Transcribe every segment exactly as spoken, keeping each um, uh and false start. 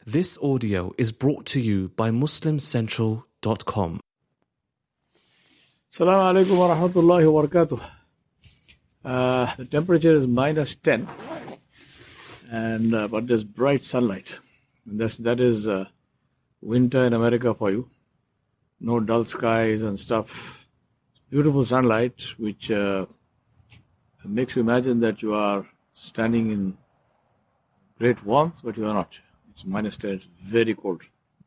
This audio is brought to you by muslim central dot com. Assalamu alaikum wa rahmatullahi wa barakatuh. Uh, the temperature is minus ten, and uh, but there's bright sunlight. And that's, that is uh, winter in America for you. No dull skies and stuff. Beautiful sunlight, which uh, makes you imagine that you are standing in great warmth, but you are not. It's minus ten, it's very cold.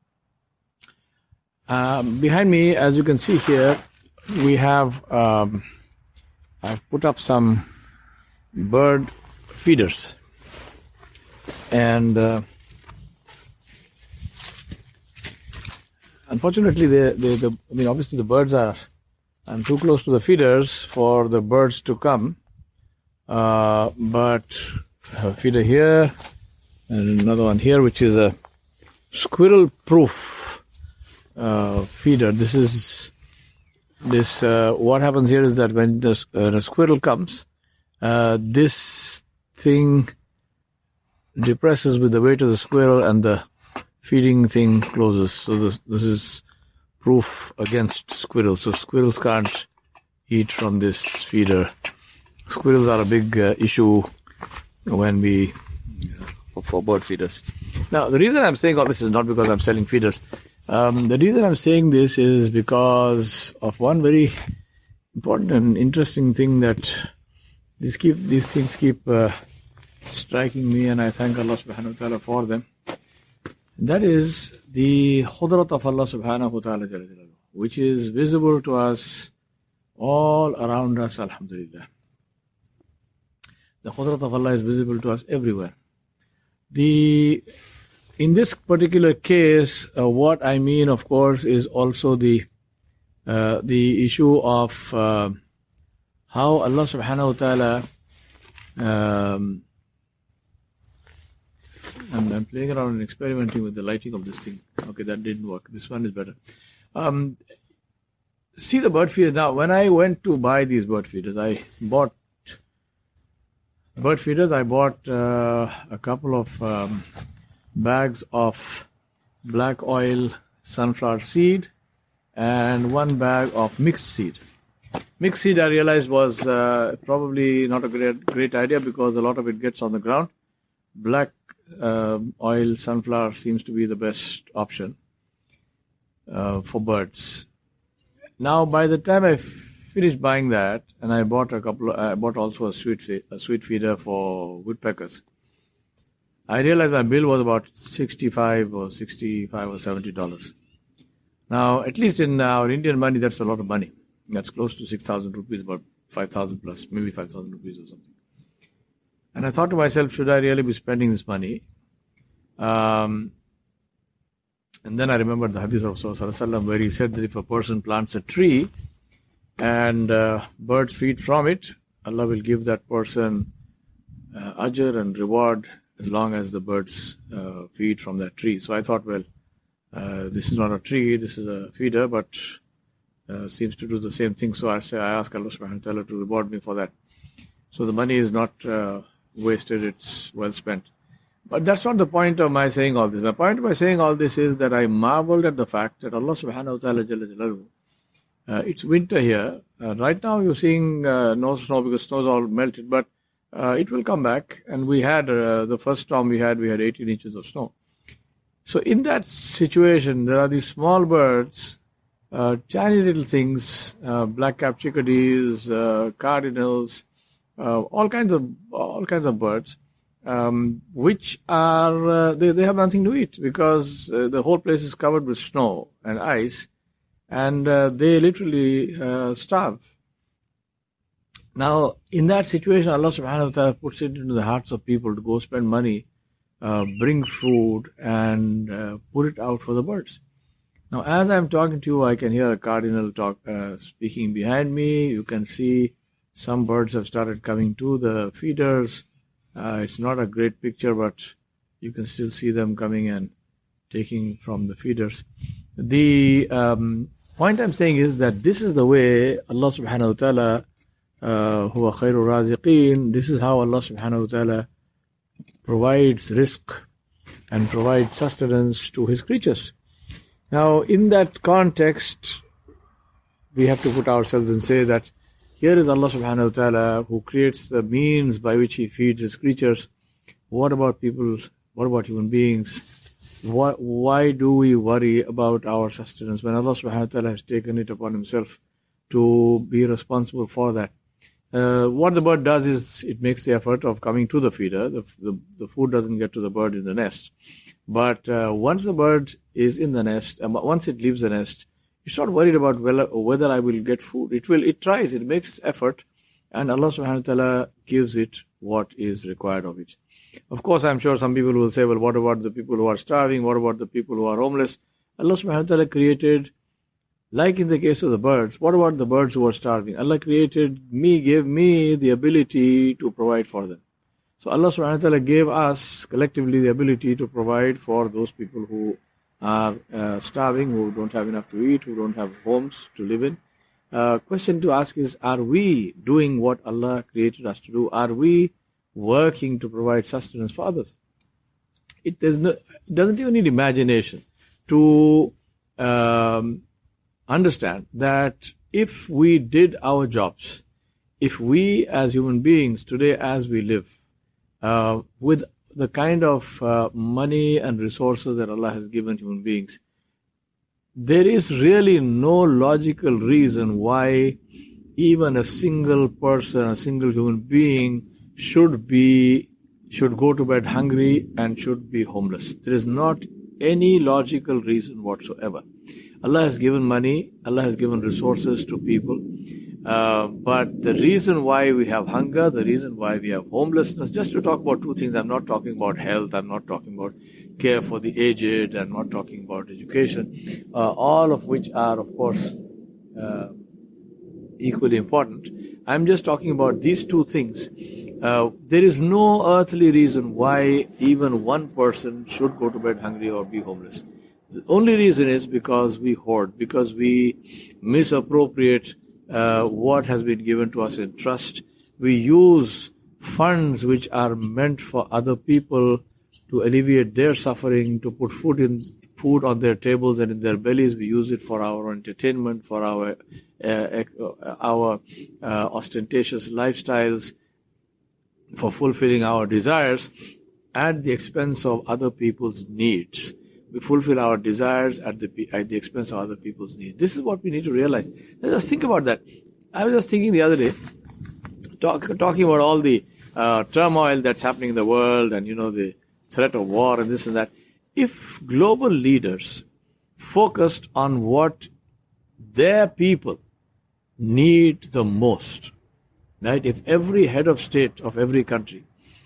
Um, behind me, as you can see here, we have, um, I've put up some bird feeders. And uh, unfortunately, they, they, the, I mean, obviously the birds are, I'm too close to the feeders for the birds to come. Uh, but I have a feeder here, and another one here, which is a squirrel-proof uh, feeder. This is this. Uh, what happens here is that when the, uh, the squirrel comes, uh, this thing depresses with the weight of the squirrel, and the feeding thing closes. So this this is proof against squirrels. So squirrels can't eat from this feeder. Squirrels are a big uh, issue when we. For bird feeders. Now, the reason I'm saying all this is not because I'm selling feeders. Um, the reason I'm saying this is because of one very important and interesting thing that these keep these things keep uh, striking me, and I thank Allah subhanahu wa ta'ala for them. And that is the khudrat of Allah subhanahu wa ta'ala, which is visible to us all around us, alhamdulillah. The khudrat of Allah is visible to us everywhere. The in this particular case, uh, what I mean, of course, is also the uh, the issue of uh, how Allah Subhanahu wa Taala. Um, I'm, I'm playing around and experimenting with the lighting of this thing. Okay, that didn't work. This one is better. Um, see the bird feeder now. When I went to buy these bird feeders, I bought. Bird feeders, I bought uh, a couple of um, bags of black oil sunflower seed and one bag of mixed seed. Mixed seed, I realized, was uh, probably not a great great idea because a lot of it gets on the ground. Black uh, oil sunflower seems to be the best option uh, for birds. Now, by the time I finished buying that, and I bought a couple. Of, I bought also a sweet fe- a sweet feeder for woodpeckers. I realized my bill was about sixty-five or sixty-five or seventy dollars. Now, at least in our Indian money, that's a lot of money. That's close to six thousand rupees, about five thousand plus, maybe five thousand rupees or something. And I thought to myself, should I really be spending this money? Um, and then I remembered the hadith of Rasulullah, where he said that if a person plants a tree and uh, birds feed from it, Allah will give that person uh, ajr and reward as long as the birds uh, feed from that tree. So I thought, well, uh, this is not a tree, this is a feeder, but uh, seems to do the same thing. So I say, I ask Allah subhanahu wa ta'ala to reward me for that. So the money is not uh, wasted, it's well spent. But that's not the point of my saying all this. My point of my saying all this is that I marveled at the fact that Allah subhanahu wa ta'ala jalla jalaluhu, Uh, it's winter here. Uh, right now you're seeing uh, no snow because snow's all melted, but uh, it will come back. And we had, uh, the first storm we had, we had eighteen inches of snow. So in that situation, there are these small birds, uh, tiny little things, uh, black-capped chickadees, uh, cardinals, uh, all kinds of all kinds of birds, um, which are, uh, they, they have nothing to eat because uh, the whole place is covered with snow and ice. And uh, they literally uh, starve. Now, in that situation, Allah subhanahu wa ta'ala puts it into the hearts of people to go spend money, uh, bring food, and uh, put it out for the birds. Now, as I'm talking to you, I can hear a cardinal talk uh, speaking behind me. You can see some birds have started coming to the feeders. Uh, it's not a great picture, but you can still see them coming and taking from the feeders. The um, point I'm saying is that this is the way Allah subhanahu wa ta'ala, huwa khairu raziqeen, this is how Allah subhanahu wa ta'ala provides rizq and provide sustenance to his creatures. Now, in that context, we have to put ourselves and say that here is Allah subhanahu wa ta'ala who creates the means by which he feeds his creatures. What about people? What about human beings? Why, why do we worry about our sustenance when Allah subhanahu wa ta'ala has taken it upon himself to be responsible for that? Uh, what the bird does is it makes the effort of coming to the feeder. The, the, the food doesn't get to the bird in the nest. But uh, once the bird is in the nest, um, once it leaves the nest, it's not worried about whether, whether I will get food. It will. It tries. It makes effort. And Allah subhanahu wa ta'ala gives it what is required of it. Of course, I'm sure some people will say, well, what about the people who are starving? What about the people who are homeless? Allah subhanahu wa ta'ala created, like in the case of the birds, what about the birds who are starving? Allah created me, gave me the ability to provide for them. So Allah subhanahu wa ta'ala gave us collectively the ability to provide for those people who are uh, starving, who don't have enough to eat, who don't have homes to live in. Uh, question to ask is, are we doing what Allah created us to do? Are we working to provide sustenance for others? It, there's no, it doesn't even need imagination to um, understand that if we did our jobs, if we as human beings today as we live, uh, with the kind of uh, money and resources that Allah has given human beings, there is really no logical reason why even a single person, a single human being should be, should go to bed hungry and should be homeless. There is not any logical reason whatsoever. Allah has given money, Allah has given resources to people, uh, but the reason why we have hunger, the reason why we have homelessness, just to talk about two things, I'm not talking about health, I'm not talking about care for the aged, I'm not talking about education, uh, all of which are, of course, uh, equally important. I'm just talking about these two things. Uh, there is no earthly reason why even one person should go to bed hungry or be homeless. The only reason is because we hoard, because we misappropriate uh, what has been given to us in trust. We use funds which are meant for other people to alleviate their suffering, to put food in food on their tables and in their bellies. We use it for our entertainment, for our uh, our uh, ostentatious lifestyles, for fulfilling our desires at the expense of other people's needs. We fulfill our desires at the at the expense of other people's needs. This is what we need to realize. Let's just think about that. I was just thinking the other day, talk, talking about all the uh, turmoil that's happening in the world and, you know, the threat of war and this and that. If global leaders focused on what their people need the most, right? If every head of state of every country,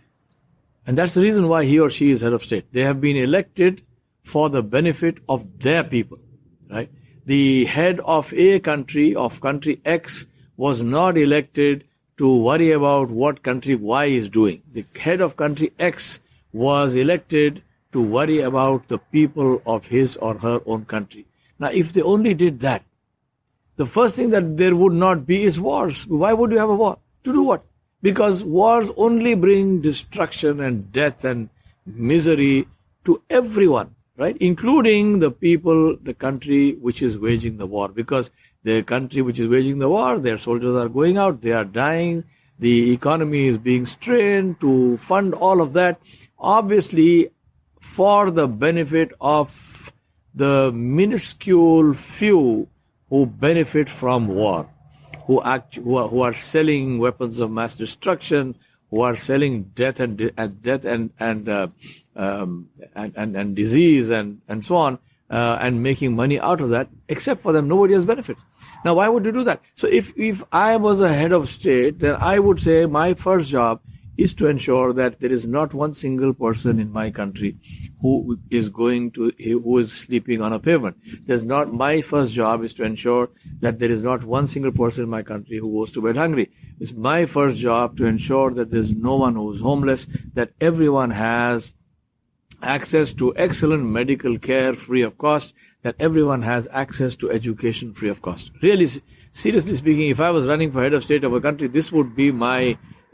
and that's the reason why he or she is head of state, they have been elected for the benefit of their people, right? The head of a country, of country X, was not elected to worry about what country Y is doing. The head of country X was elected to worry about the people of his or her own country. Now, if they only did that, the first thing that there would not be is wars. Why would you have a war? To do what? Because wars only bring destruction and death and misery to everyone, right? Including the people, the country which is waging the war. Because the country which is waging the war, their soldiers are going out, they are dying, the economy is being strained to fund all of that. Obviously, for the benefit of the minuscule few who benefit from war, who act, who are, who are selling weapons of mass destruction, who are selling death and, and death and and, uh, um, and and and disease and and so on, uh, and making money out of that. Except for them, nobody else benefits. Now, why would you do that? So, if if I was a head of state, then I would say my first job is to ensure that there is not one single person in my country who is going to, who is sleeping on a pavement. There's not, my first job is to ensure that there is not one single person in my country who goes to bed hungry. It's my first job to ensure that there's no one who is homeless, that everyone has access to excellent medical care free of cost, that everyone has access to education free of cost. Really, seriously speaking, if I was running for head of state of a country, this would be my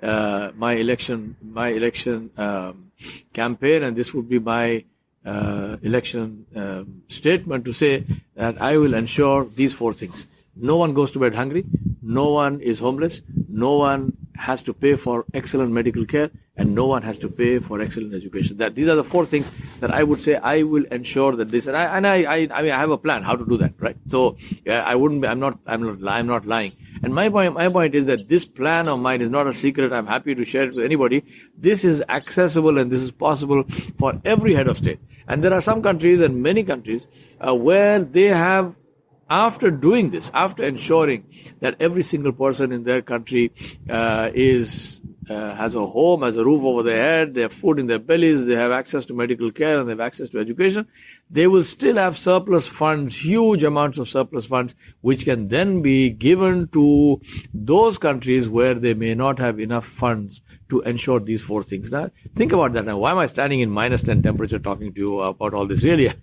uh, my election, my election um, campaign, and this would be my uh, election um, statement to say that I will ensure these four things. No one goes to bed hungry. No one is homeless. No one has to pay for excellent medical care, and no one has to pay for excellent education. That these are the four things that I would say I will ensure that this. And I, and I, I, I mean, I have a plan how to do that, right? So yeah, I wouldn't. Be, I'm not. I'm not. I'm not lying. And my point, my point is that this plan of mine is not a secret. I'm happy to share it with anybody. This is accessible and this is possible for every head of state. And there are some countries and many countries uh, where they have, after doing this, after ensuring that every single person in their country uh, is uh, has a home, has a roof over their head, they have food in their bellies, they have access to medical care, and they have access to education, they will still have surplus funds, huge amounts of surplus funds, which can then be given to those countries where they may not have enough funds to ensure these four things. Now, think about that now. Why am I standing in minus ten temperature talking to you about all this? Really?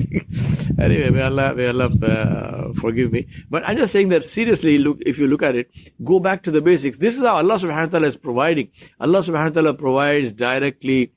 Anyway, may Allah, may Allah uh, forgive me. But I'm just saying that seriously, look, if you look at it, go back to the basics. This is how Allah subhanahu wa ta'ala is providing. Allah subhanahu wa ta'ala provides directly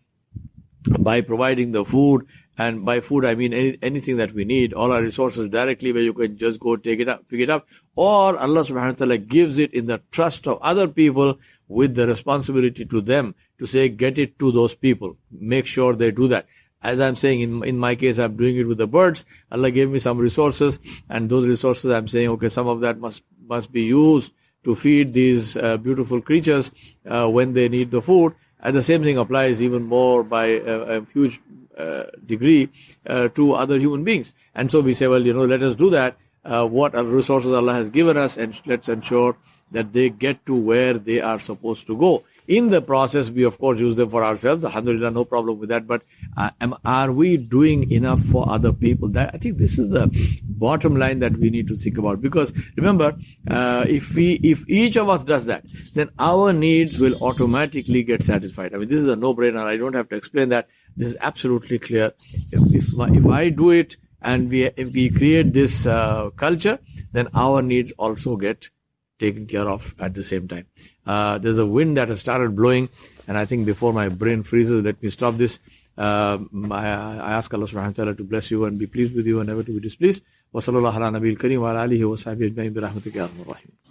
by providing the food. And by food, I mean any, anything that we need, all our resources directly where you can just go take it up, pick it up. Or Allah subhanahu wa ta'ala gives it in the trust of other people with the responsibility to them to say, get it to those people. Make sure they do that. As I'm saying, in, in my case, I'm doing it with the birds. Allah gave me some resources, and those resources I'm saying, okay, some of that must, must be used to feed these uh, beautiful creatures uh, when they need the food. And the same thing applies even more by a, a huge uh, degree uh, to other human beings. And so we say, well, you know, let us do that. Uh, what are resources Allah has given us, and let's ensure that they get to where they are supposed to go. In the process, we of course use them for ourselves. Alhamdulillah, no problem with that. But uh, am, are we doing enough for other people? That, I think this is the bottom line that we need to think about. Because remember, uh, if we, if each of us does that, then our needs will automatically get satisfied. I mean, this is a no-brainer. I don't have to explain that. This is absolutely clear. If, if, if I do it and we, if we create this uh, culture, then our needs also get taken care of at the same time. Uh, there's a wind that has started blowing, and I think before my brain freezes, let me stop this. Uh, I, I ask Allah subhanahu wa ta'ala to bless you and be pleased with you and never to be displeased. Wa sallallahu ala nabiyil kareem wa ala alihi wa sahbihi ajma'in bi rahmatika ya arhamar rahimin.